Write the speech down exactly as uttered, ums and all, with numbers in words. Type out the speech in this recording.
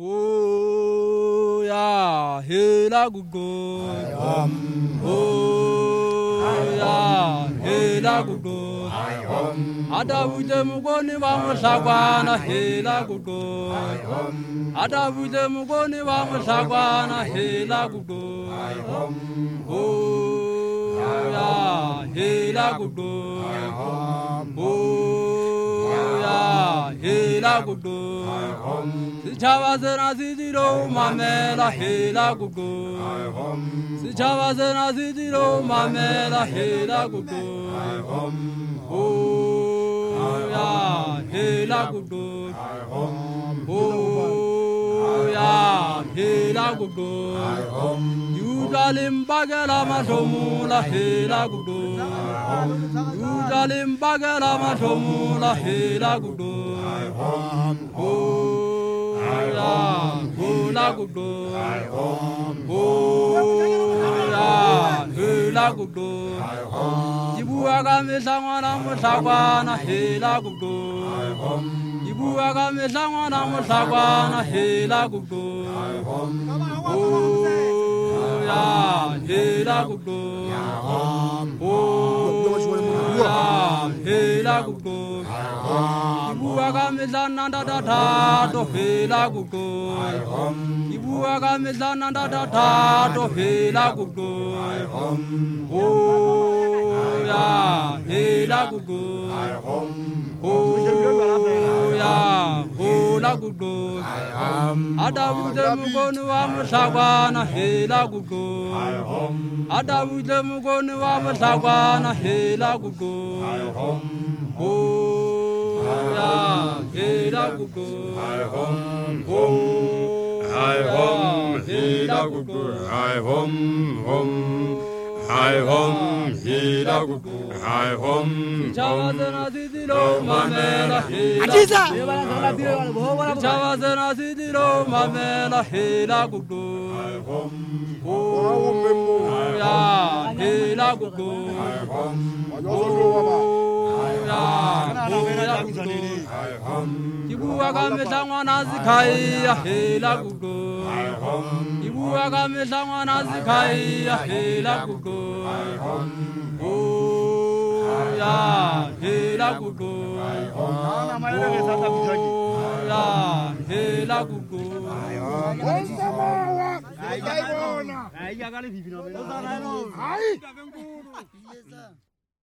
Oh ya hela gugo. Oh ya hela gugo. Adabuje mugoni wa musagwana hela gugo. Adabuje mugoni wa musagwana hela gugo. Oh ya hela gugo. Oh ya hela gugo. Sichavazena sidiro mamela hela gugo. Sichavazena sidiro mamela hela gugo. Oh ya hela gugo. Oh ya hela gugo. Yudalim bagala matomula hela gugo. Yudalim bagala matomula hela gugo. Oh ya hela gugo. Oh ya hela gugo. Ibuaga mesangwana musagwana hela gugo. Ibuaga mesangwana musagwana hela gugo. Oh ya hela gugo. Oh ya hela gugo. Ibuaga mesana da da da do hela gugo. Ibuaga mesana da da da do hela gugo. Oh ya hela gugo. Oh ya hela gugo. Adabuje mugoni wa musagwana hela gugo. Adabuje mugoni wa musagwana hela gugo. Oh ya hela gugo. Oh ya hela gugo. Hi hum hum. Hi hum hila gugu. Hi hum Chavazena sidiro mamela hela. Ajiza. Chavazena sidiro mamela hela gugu. Oh ya hela gugu. Oh ya hela gugu. Ibuaga mesangwana zikai ya hela gugu. Ibuaga mesangwana zikai ya hela gugu. Oh ya hela gugu. Oh ya hela gugu. Ai,